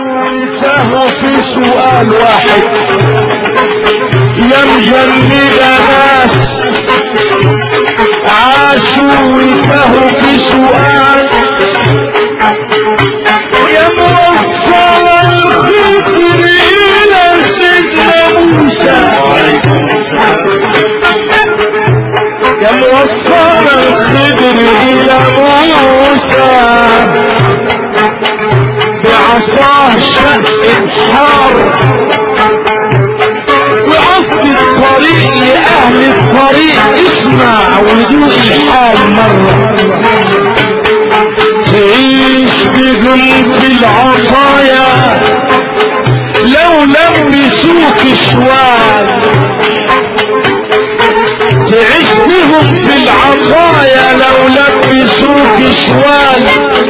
انتهوا في سؤال واحد يا مجند ناس عاشوا وانتهوا في سؤال يا موصل الخطر الى سيدنا موسى يا موصل الخضر الى موسى بعصاه شق الحار وقصد الطريق لأهل الطريق اسمع ودوق الحال مرة تعيش بجنس العطايا لو لبسوك شوال تعيش بهم في العطايا لو لبسوك شوال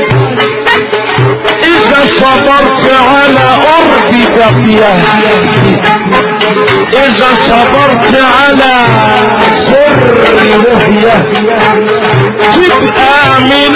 إذا صبرت على قرب بقية إذا صبرت على سر رؤية تبقى من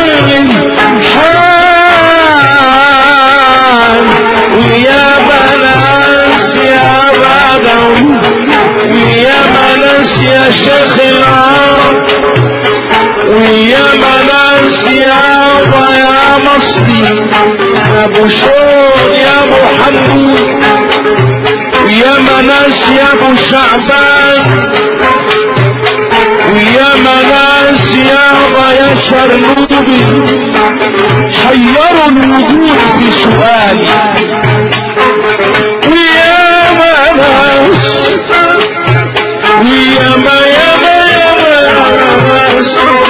الحال ويا بناس يا بدوي ويا بناس يا شيخ العرب ويا بناس يابا يا مصري يا ابو شور يا ابو حمود ويا مناس يا ابو شعبان ويا مناس يابا يا شرنوبي حيروا الوجود في سؤالي ويا مناس ويا ما يا ما يا مناس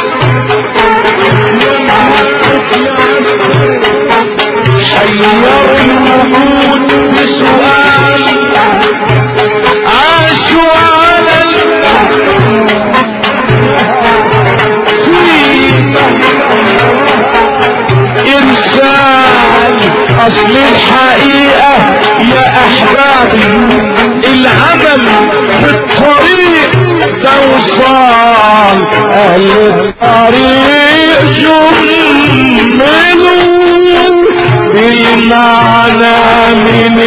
حيروا الوجود بسؤال عاشوا على إرسال أصل الحقيقة يا أحبابي العمل في الطريق ده وصال أهل الطريق جملوا بالمعنى من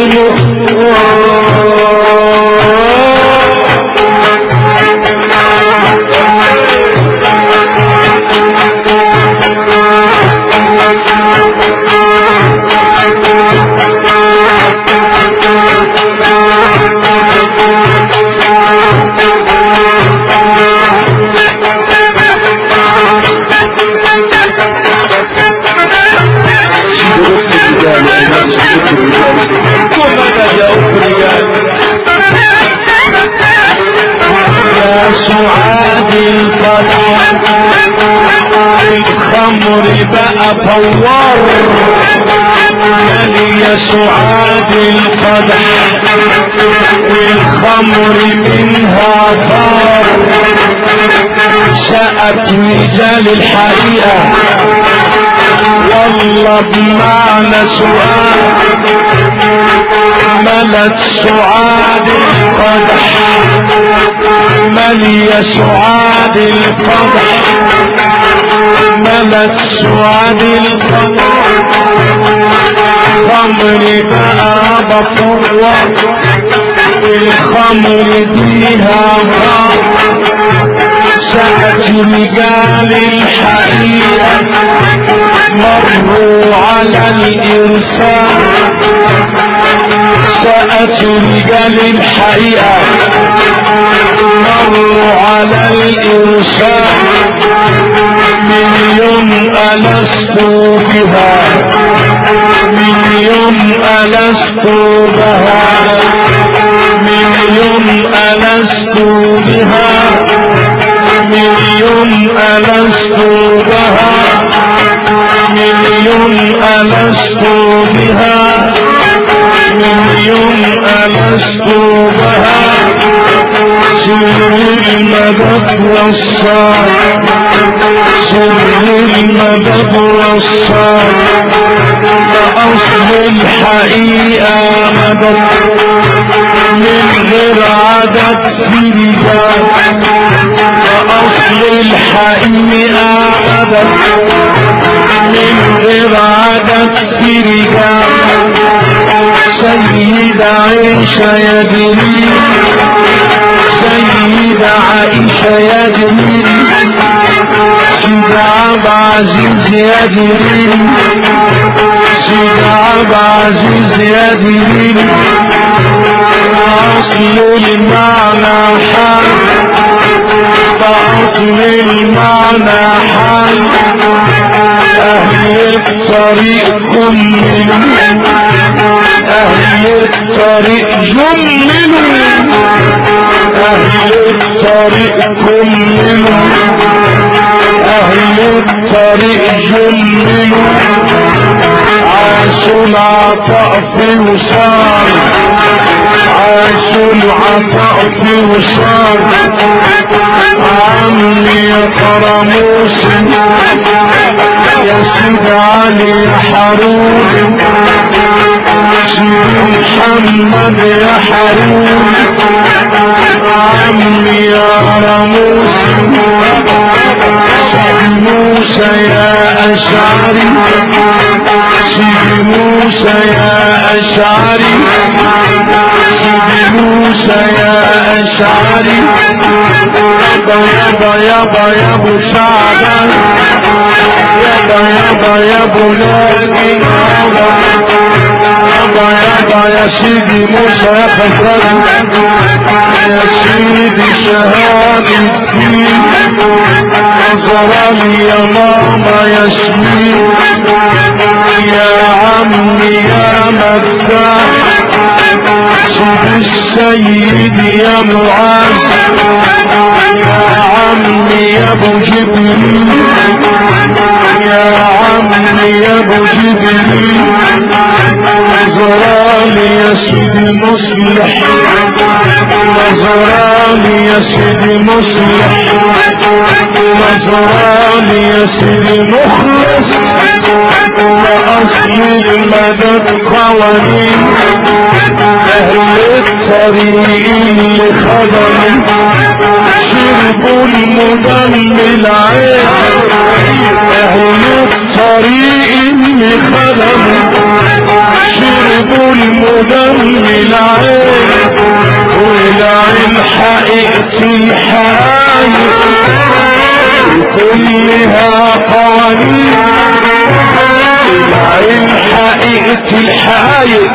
يا سعاد القدح الخمر بقى فوار يا سعاد القدح والخمر منها طار سأت رجال الحقيقة والله بمعنى سؤال ملت سعاد القدح ملي سعاد القدح ملت سعاد القدح خمر بقى بفوة الخمر فيها غار سأت رجال الحقيقة مروا على الإرسال سأت رجال الحقيقة مروا على الإرسال من يوم ألست بها من يوم ألست بها من يوم ألست بها من يوم ألست بها من يوم ألست بها من يوم ألست بها سر المدد والصار سر المدد والصار أصل الحقيقة مدد من غير عدد في رجال أصل الحقيقة مدد من غير عدد في رجال سيدة عيشة يا جميل سيدة عائشة يا جميل سيدة عبد عزيز يا جميل سيدة عبد عزيز يا جميل أصل المعنى حال أصل المعنى حال أهل الطريق كلهم أهل الطريق جملوا أهل الطريق كلهم أهل الطريق جملوا عاشوا العطاء في وصال عاشوا العطاء في وصال عمي يا قرموس يا سيد علي يا حرون سيد محمد يا حرون عمي يا رموس سيد موسى يا أشعري سيد موسى يا أشعري سيد موسى يا أشعري يابا يابا يا ابو سعد يابا يابا يا ابو لاقي يابا يابا يا سيدي موسى يا خفران يا سيدي شهاد الدين نظراني يا ماما ياسمين يا عمي يا مفتاح سيد السيد يا معاذ يا عمي يا ابو جبريل يا عمي يا ابو جبريل نظراني يا سيدي مصلح نظراني يا سيدي مصلح نظراني يا سيدي مخلص وأصل المدد قوانين أهل الطريق اللي خدم شربوا المدم العين أهل الطريق اللي خدم شربوا المدم العين والعين حقيقة الحقايق كلها قوانين العين حقيقة الحقايق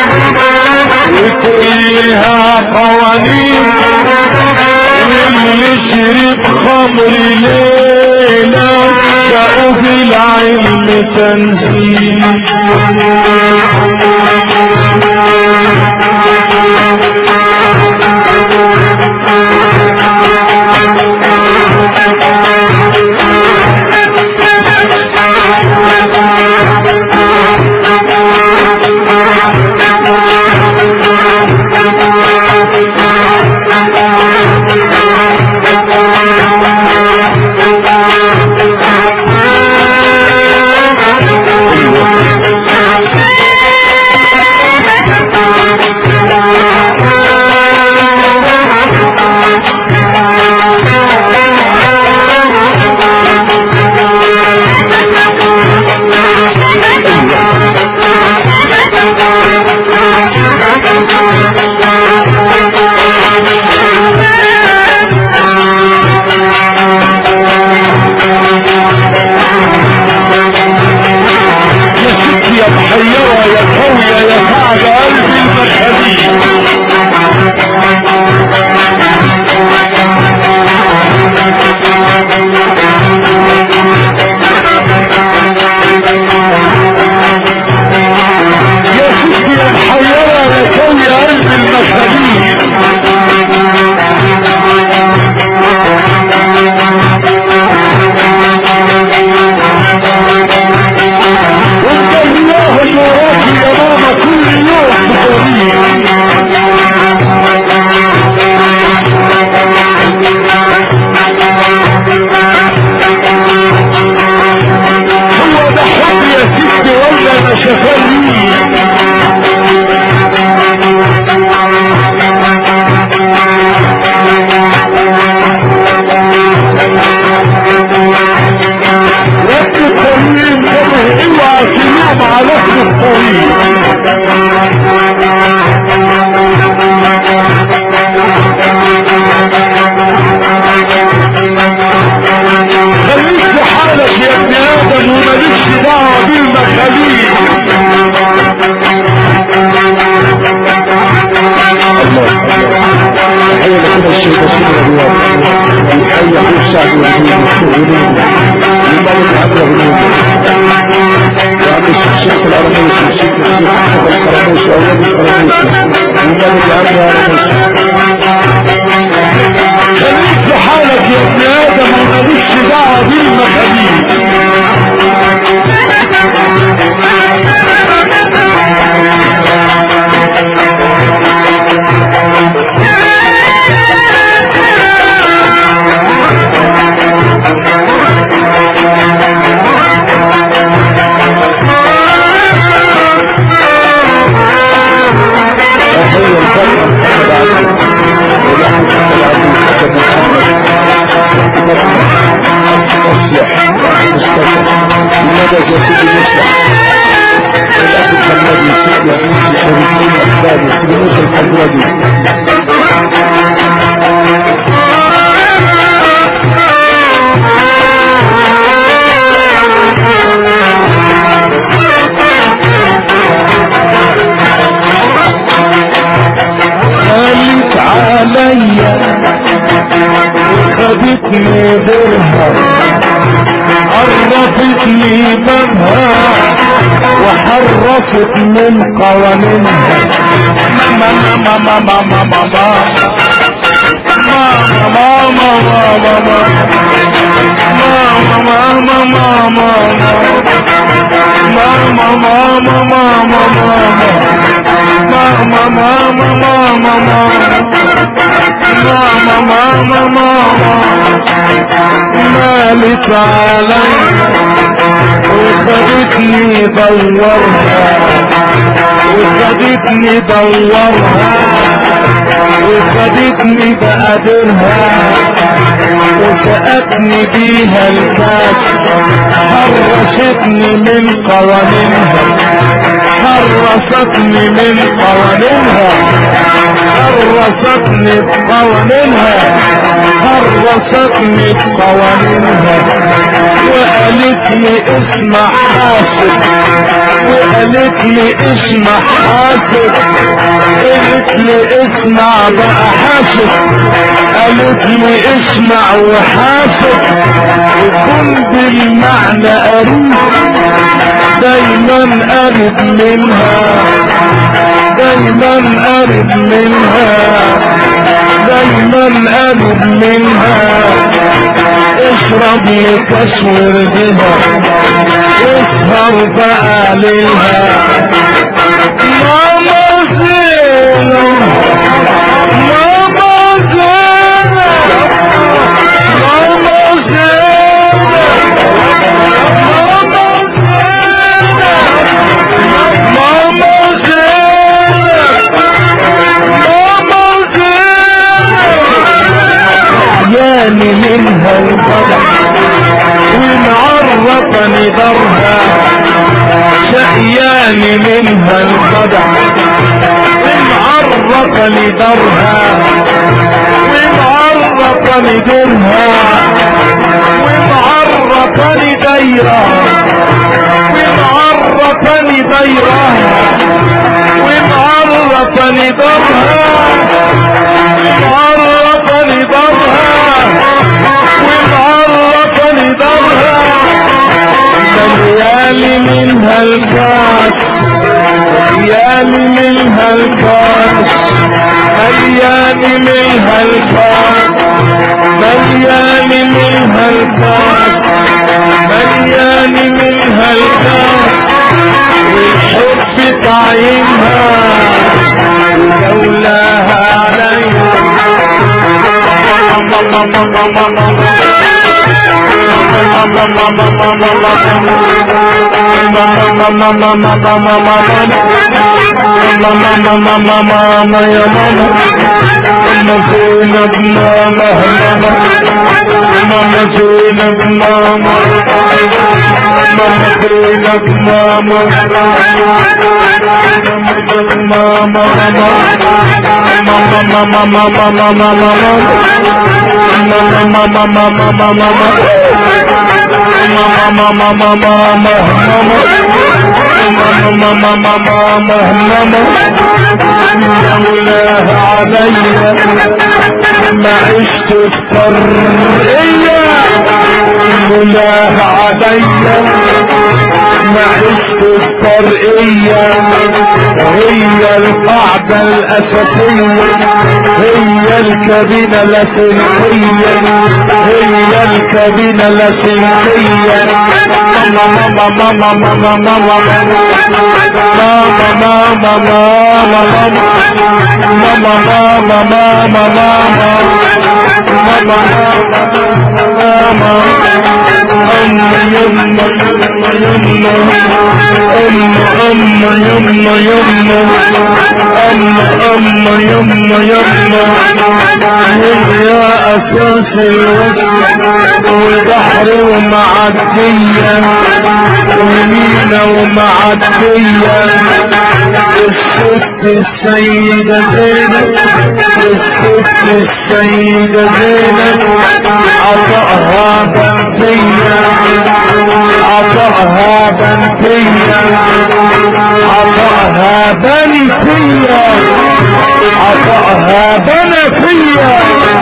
وكلها قوانين واللي شرب خمر ليلة شاءوا في العلم تنزيل رموش اولاد رموش ومالك عمي يا رموش. خليك في حالك يا ابن ادم ومالكش دعوه بالمخاليق. هي الفترة محمد عبد ولحم محمد عبد محمد مصلح مصطفى لماذا يا سيدي مصلح الأخ محمد يوسف يا سيدي شريفين أحبابي سيدي موسى الحلواني. خلت عليا وخدتني درها عرفتني بابها وحرصت من قوانينها. ماما ماما ماما ماما ماما ماما مالت علي وخدتني دورها وخدتني دورها وخدتني بقدرها وسقتني بيها الكاس حرستني من قوانينها حرستني من قوانينها حرستني بقوانينها حرستني بقوانينها وقالت لي اسمع حاسب وقالت لي اسمع حاسب قالت لي اسمع بقى حاسب قالت لي اسمع وحاسب وكن بالمعنى قريب دايما قريب منها دايما قريب منها دايما قريب منها اشرب لكاس وردها اسهر بقى ليلها. ماما زينب ماما زينب ماما زينب ماما زينب ماما زينب يعني منها البضع ومعرفني درها شقياني منها البضع ومعرفني درها ومعرفني درها ومعرفني دايرة ومعرفني دايرة ومعرفني درها ومعرفني درها ومعرفني درها مليالي منها الكاس مليالي منها الكاس مليالي منها الكاس مليالي منها الكاس مليالي منها الكاس والحب طعيمها ولولاها عليها ماما يا ماما ماما زينب ماما ماما زينب ماما ماما زينب ماما ماما لولاها عليا ما عشت افترقيا لولاها عليا ما عشت افترقيا هي القاعدة الاساسية، هي الكابينة الاساسية، هي الكابينة الاساسية. ماما ماما ماما ماما هي اساس الوسط والبحر ومعدية ومينا ومعدية. الست السيدة زينب، الست السيدة زينب عطاها بنتية، عطاها بنتية، عطاها بنتية، عطاها بنتية،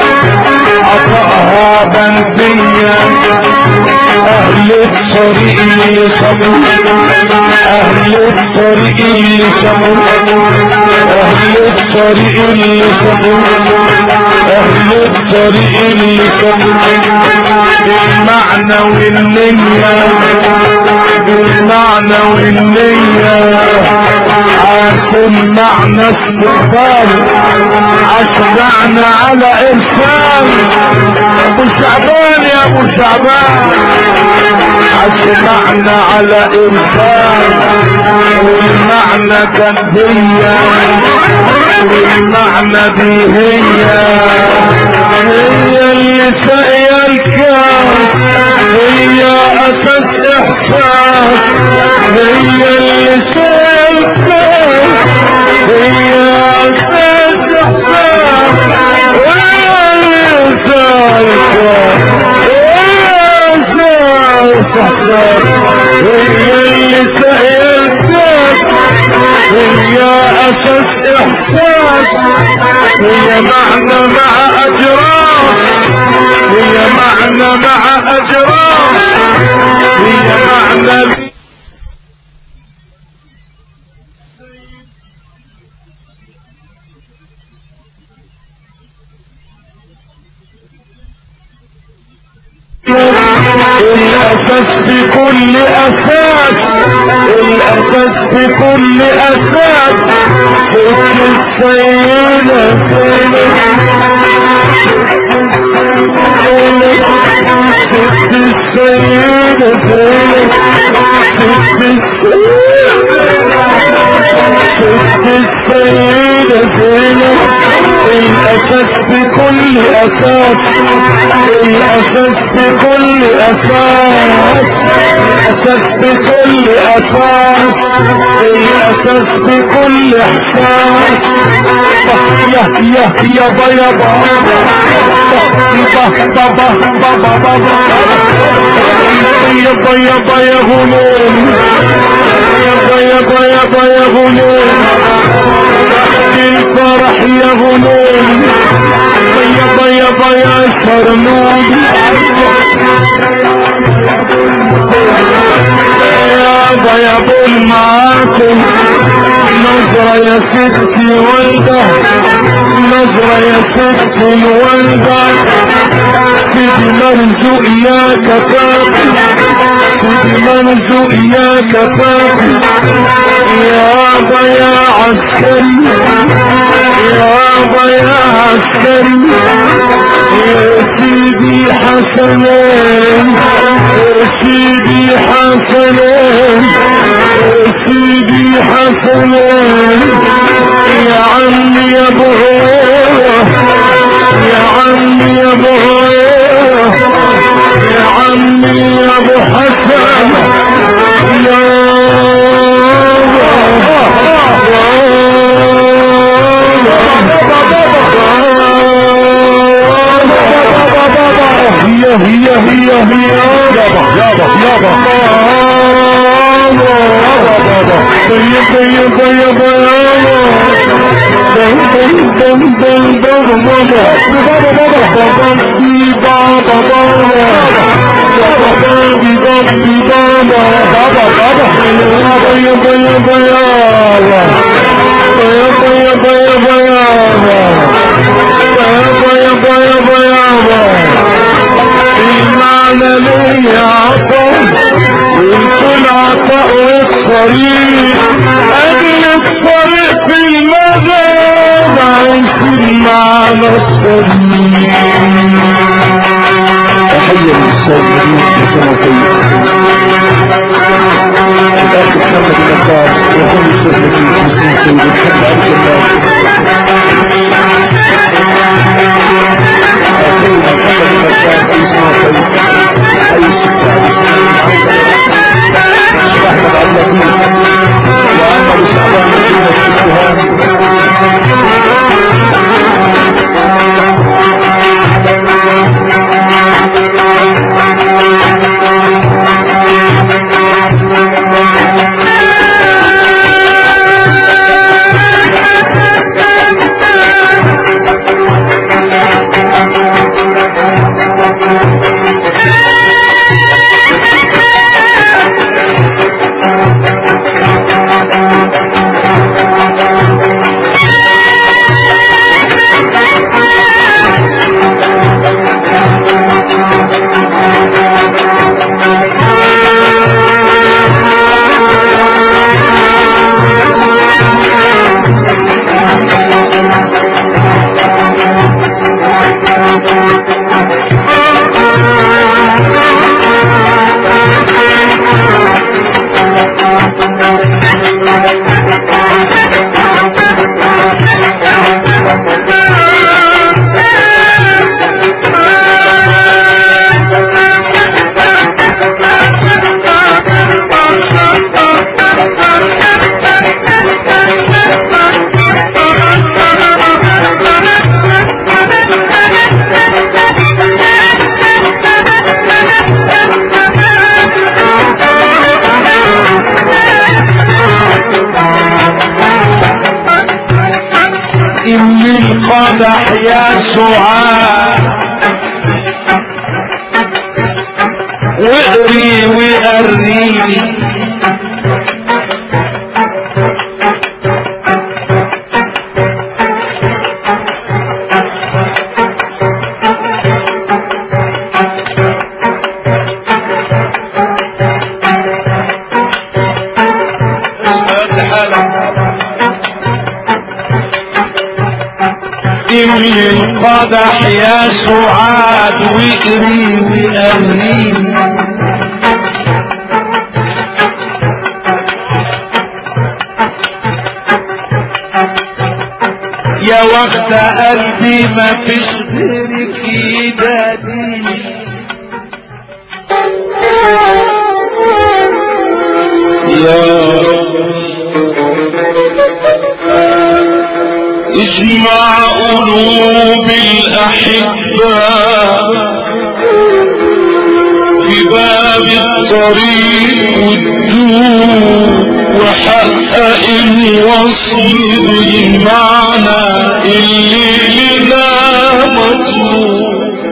عطاها بنتية. اهل الطريق اللي صبر، اهل الطريق اللي صبر، اهل الطريق اللي صبر، اهل الطريق اللي صبر. بالمعنى والنية، بالمعنى والنية عاشوا المعنى استقبال، اشجعنا على ارسال. ابو شعبان يا ابو شعبان اشجعنا على ارسال، والمعنى كان هي، والمعنى دي هي، هي اللي ساقيه الكاس، هي اساس احساس، هي اللي ساقيه الكاس، هي اساس احساس، هي اللي ساقيه الكاس، هي اللي ساقيه الكاس، هي اساس احساس، هي معنى مع اجراس، هي معنى مع اجراس، هي معنى. الاساس في كل اساس، الاساس في كل اساس. ست السيدة زينب، ست السيدة زينب، ست السيدة زينب. الاساس في كل اساس، الاساس في كل اساس، الاساس في كل اساس، الاساس في كل احساس. يا يابا يابا يابا يابا يا غلام، يابا يابا يابا يا غلام، الفرح يا غلام، يابا يابا يا شرنوب، يابا يا ابو المعاكم. نظرة يا ستي والده، نظرة يا ستي والده. سيدي مرزوق يا كفافي، سيدي مرزوق يا كفافي. يابا يا عسكري، يابا يا عسكري. يا سيدي حسنين، يا سيدي حسنين، يا سيدي حسنين. يا عمي يا ابو هريرة، يا عمي يا ابو هريرة، يا عمي يا ابو حسن. يا هي يابا يابا يابا يابا يابا يابا سيدي نحب عبد الله أخينا فقد المكان أي صافي أي السعد أحمد عبد اللطيف وعمر سعدان مدينة التهام القدح يا سعاد واقري وقريني القدح يا سعاد واقري وقريني يا وقت قلبي ما فيش غيرك يداني يا اجمع قلوب الأحباء في باب الطريق والدور وحقق الوصل بالمعنى اللي لنا مطلوب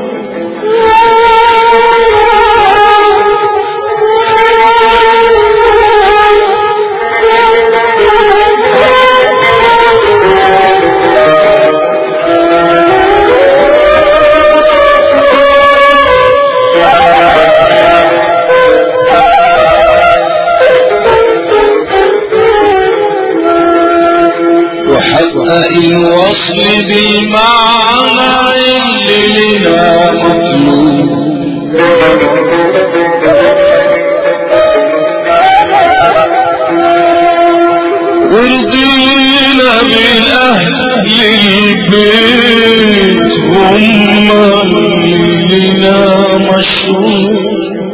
الوصل بالمعنى اللي لنا مطلوب ورضينا بالأهل البيت هم اللي لنا مشروع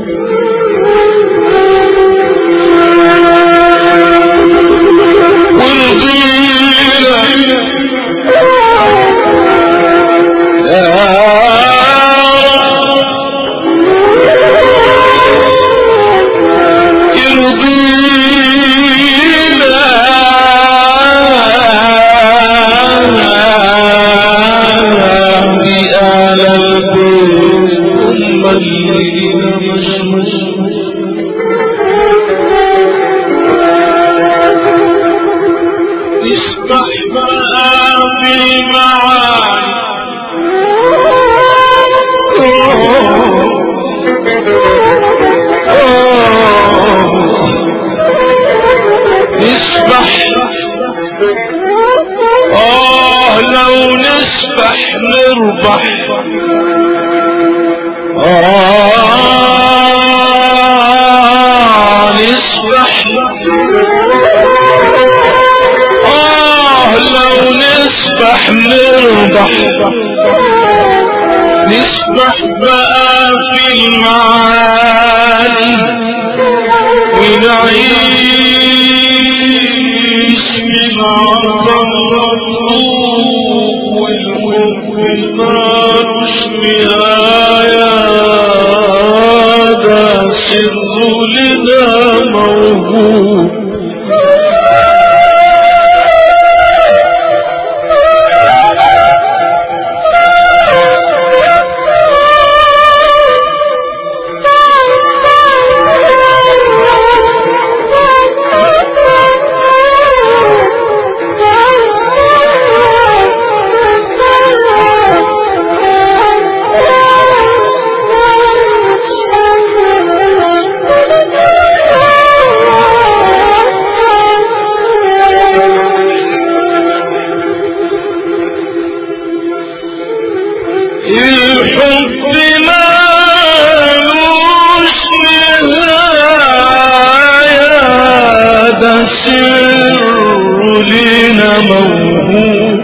لو نسبح نربح نسبح البحر نسبح بقى في المعاني ونعيش من عطا المطلوب والحب مالوش نهاية ده سر لنا موجود الحب مالوش نهاية ده سر لنا موهوب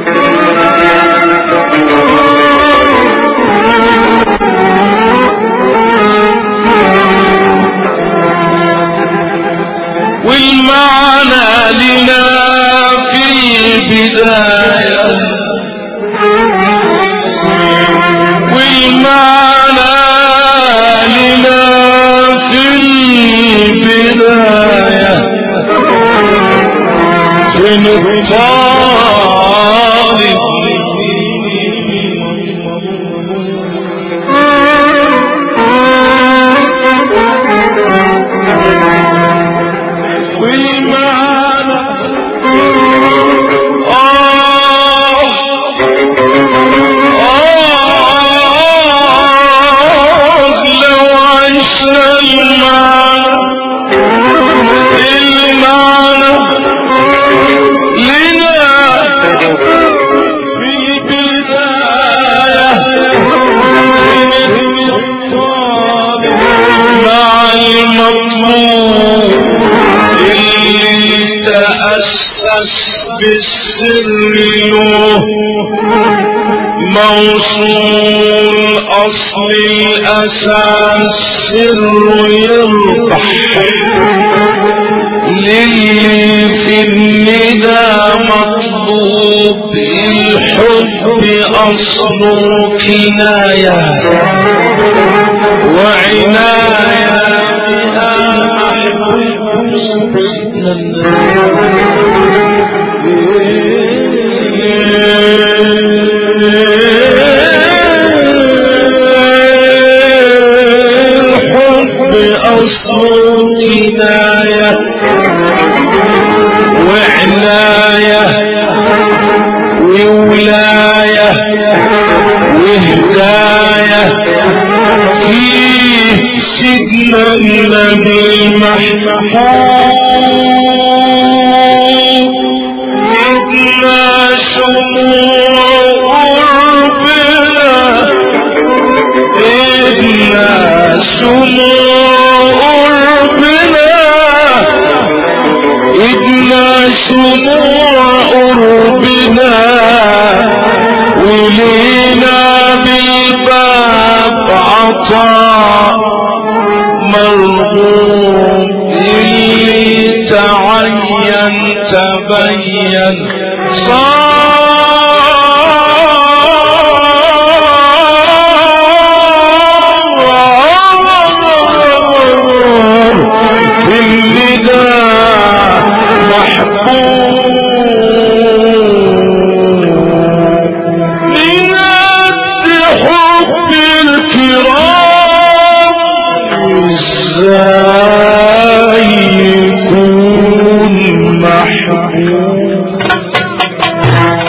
والمعنى لنا في البداية والمعنى لنا في البداية فين الطالب والمعنى لو عشنا المعنى لنا في البداية مع المطلوب اللي تأسس بالسر له موصول أصل الأساس سر يربح للي في الندى مطلوب الحب أصله كناية وعناية بها أصل كناية وعناية وولاية وهداية فيه سيدنا النبي المحبوب إدنا شموع قربنا إدنا شموع إدنا شموع قربنا ولينا بالباب عطاء مرغوب اللي تعين تبين في النداء محبوب لناد حب الكرام ازاي يكون محبوب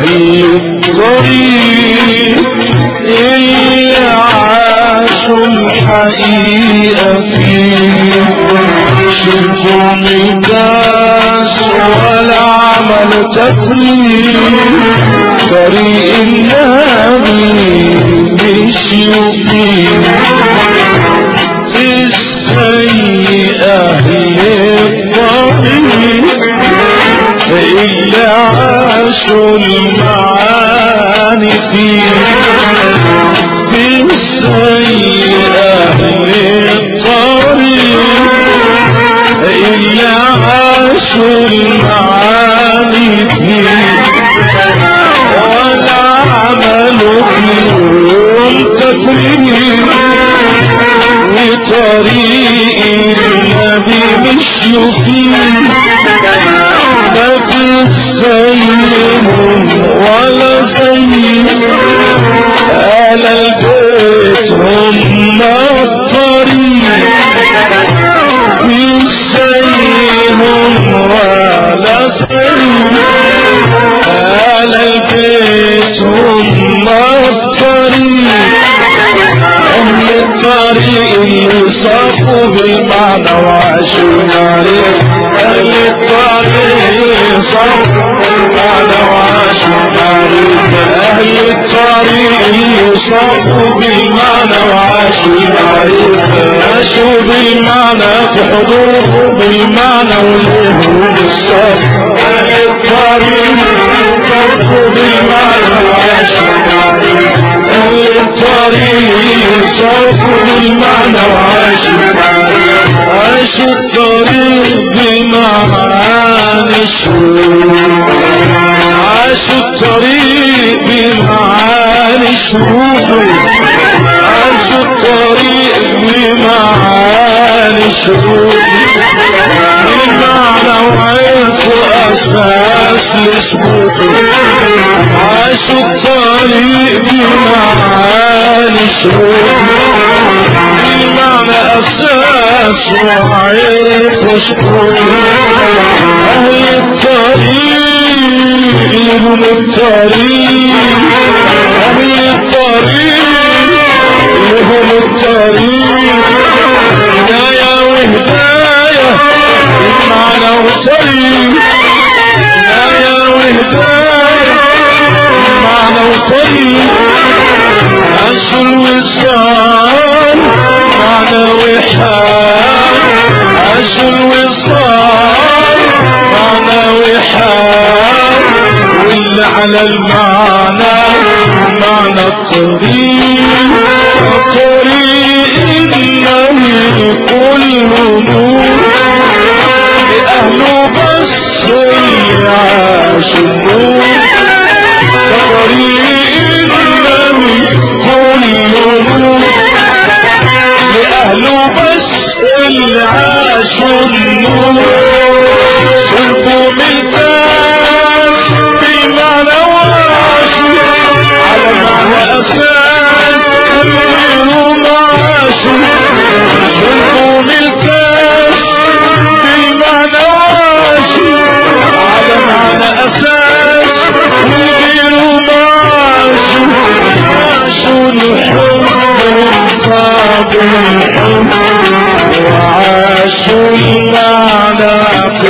أهل الطريق اللي عاشوا الحقيقة فيه شربوا مكاس ولا عملوا تفريق طريق النبي مشيوا فيه ازاي أهل الطريق اللي عاشوا المعاني فيه ازاي أهل الطريق اللي عاشوا المعاني فيه ولا عملوا فيهم تفريق وطريق النبي مشوا فيه لا تسيهم ولا زي آل البيت هم الطريق في سيهم ولا زي آل البيت هم الطريق أهل الطريق اللي صافوا بالمعنى وعاشوا الطريق أهل الطريق اللي صافوا بالمعنى وعاشوا الطريق أهل الطريق اللي صافوا بالمعنى وعاشوا الطريق عاشوا بالمعنى في حضور بالمعنى والهروب الصف أهل الطريق صافوا بالمعنى وعاشوا الطريق أهل الطريق صافوا بالمعنى وعاشوا الطريق بمعاني الشروق عاشوا الطريق بمعاني الشروق عاشوا الطريق بمعاني الشروق بالمعنى وعرفوا أساس لسبوته عاشوا الطريق بمعاني الشروق بالمعنى أساس وعرفوا سبوته أهل الطريق لهم الطريق أهل الطريق لهم الطريق هداية وهداية بالمعنى وطريق هداية وهداية بالمعنى وطريق عاشوا الوصال معنى وحال عاشوا الوصال معنى وحال واللي على المعنى معنى الطريق طريق النبي كله نور لأهله بس يعاشوا النور طريق النبي كله نور لأهله بس اللي عاشوا النور شربوا من الكاس بالمعنى وعاشوا على معنى أساس كلهم عاشوا شربوا من الكاس بالمعنى وعاشوا على معنى أساس كلهم عاشوا عاشوا الحب بالحب وعاشوا المعنى في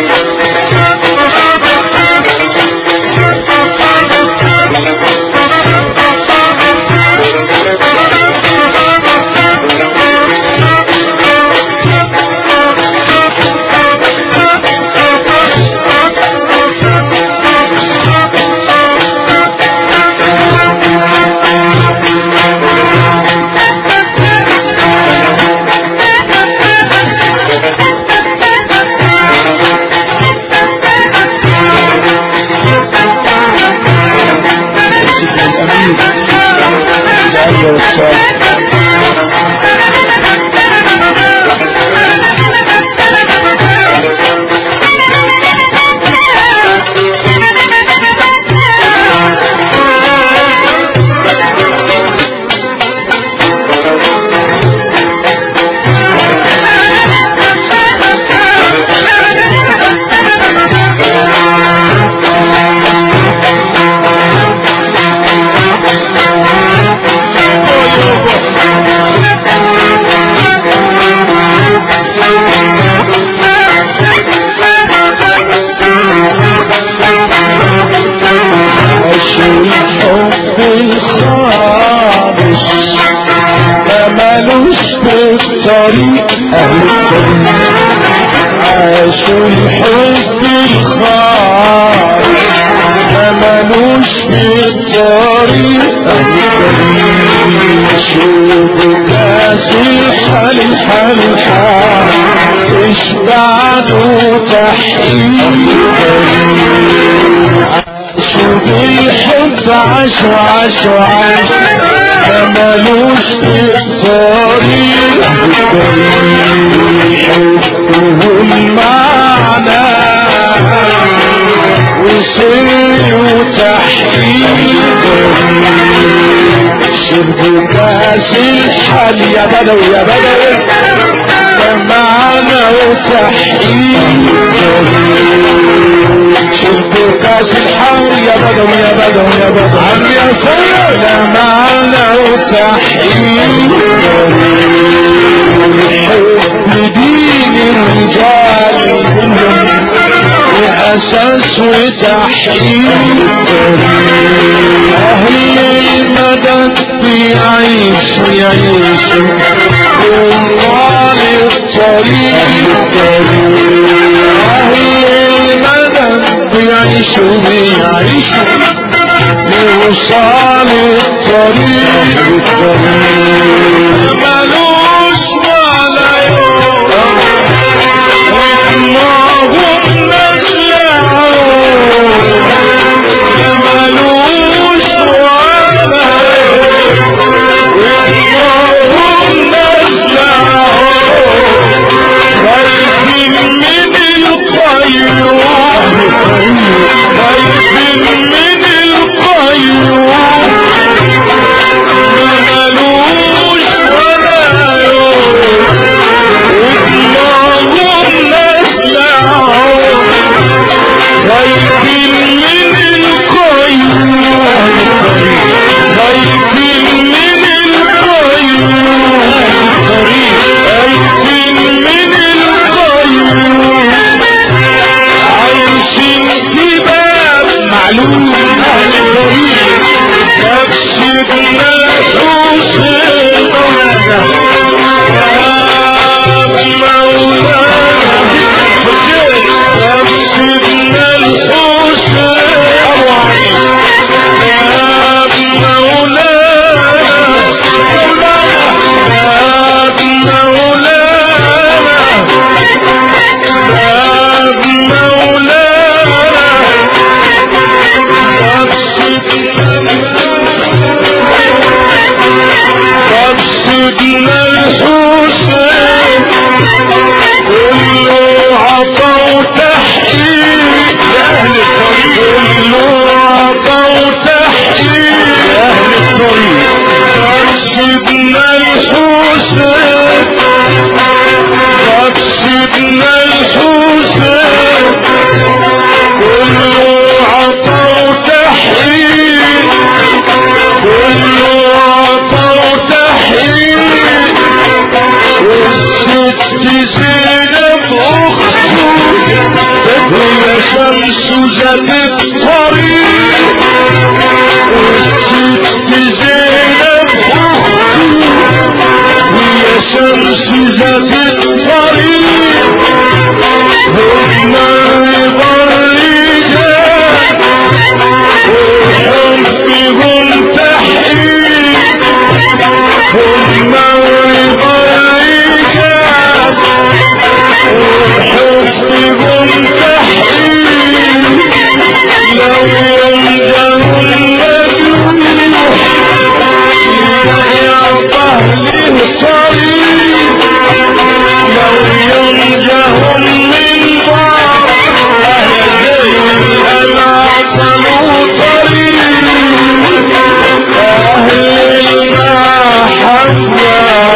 الطريق الطريق اهل الطريق عاشوا الحب الخالص ما ملوش في الطريق اهل الطريق شوفوا كاس الحال الحال الحال تشبعوا تحقيق عاشوا بالحب عاشوا عاشوا عاشوا ما ملوش في الطريق حبهم معنا وسر وتحقيق شربوا كاس الحال يا بدوي يا بدوي معنا وتحقيق شربوا كاس الحال يا بدوي يا بدوي يا بدوي عم يا سيد معنا وتحقيق حب دين الرجال كلهم وأساس وتحقيق أهل المدد بيعيشوا يعيشوا طوال الطريق أهل المدد بيعيشوا بيعيشوا يوصل الطريق ملوش ولا يوم وإنهم نسلعون ملوش ولا يوم وإنهم نسلعون خايفين من القيوم خايفين من القيوم ملوش ولا يوم وإنهم نسلعون خايفين من القيوم خايفين من القيوم خايفين من القيوم عايشين في باب معلوم اهل الطريق كبشتنا الحسين مولانا كبشتنا سيدنا الحسين كله عطا وتحقيق لأهل الطريق كله عطا وتحقيق لأهل الطريق سيدنا الحسين سيدنا الحسين كله عطا وتحقيق كله عطا وتحقيق والست زينب اخته هي شمس ذات الطريق والست زينب اخته هي شمس ذات الطريق هم رضا الرجال وحبهم تحقيق هم رضا الرجال وحبهم تحقيق لو يمدهم مجروح يعطه للطريق لو يمدهم من بعض أهل العطل طريق أهل المحبة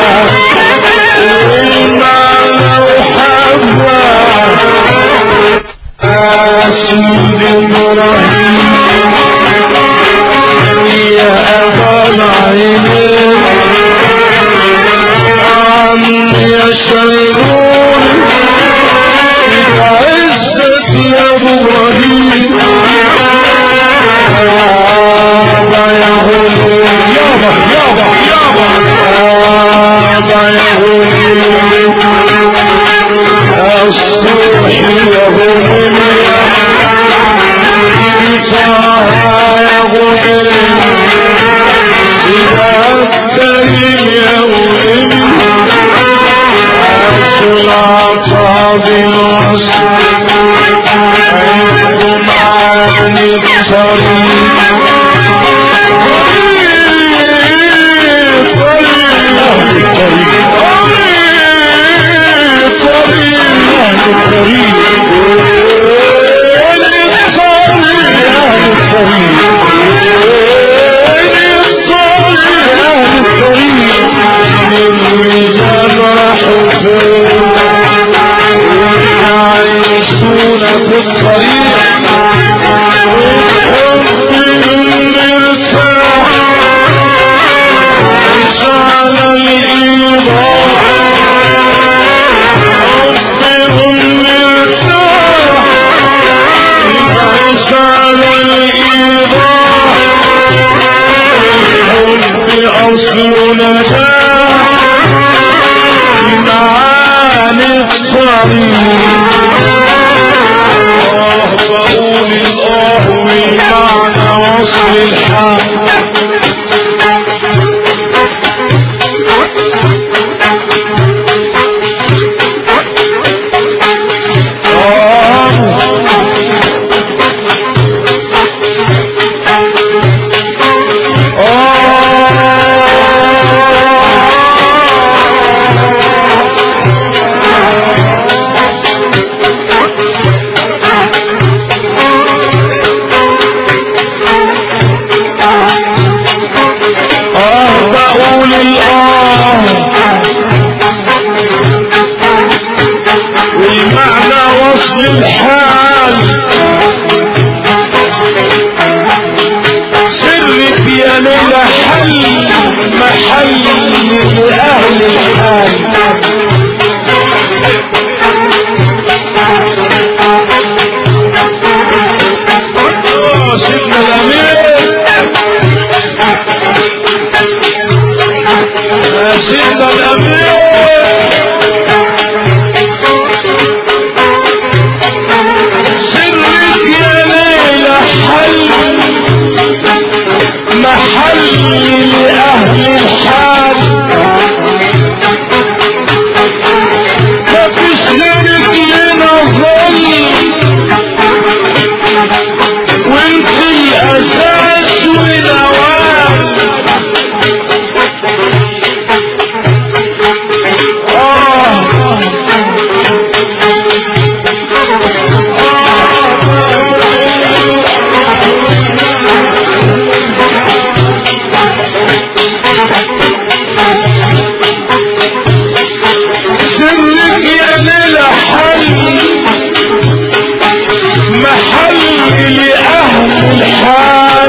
والمحبة سيد إبراهيم يا أبا العينين يا شيرون عزت يا ابو ابراهيم يابا يا غليل يابا يابا يابا يابا يا غليل بقول الآه والمعنى وصل الحال بقول الآه والمعنى وصل الحال سرك يا ليلى حل محل لأهل الحال سيدنا الأمير سيدنا الأمير سرك يا ليلى حل محل لأهل الحال مفيش غيرك لنا ظل وانت الأساس والأوان سرك يا ليلى حل محل لأهل الحال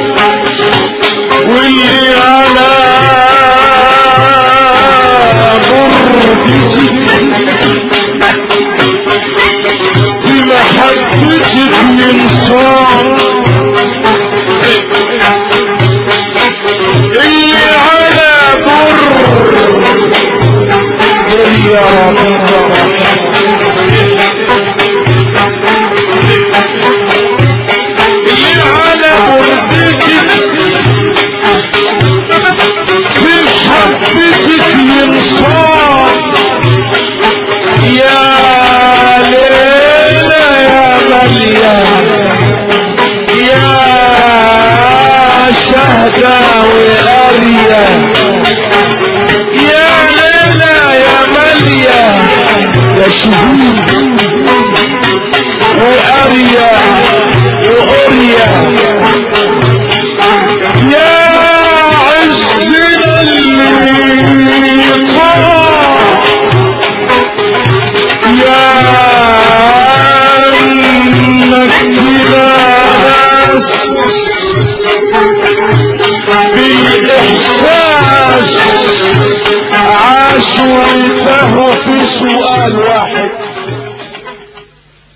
واللي على غربتك في محبتك من صار اللي على يا اللي على غربتك في محبتك ينصار يا ليلى يا مليان يا شهدة وقرية يا ليلى يا مليا يا شهود وقرية وقرية يا عز اللي طار يا ناس بالإحساس عاشوا انتهوا في سؤال واحد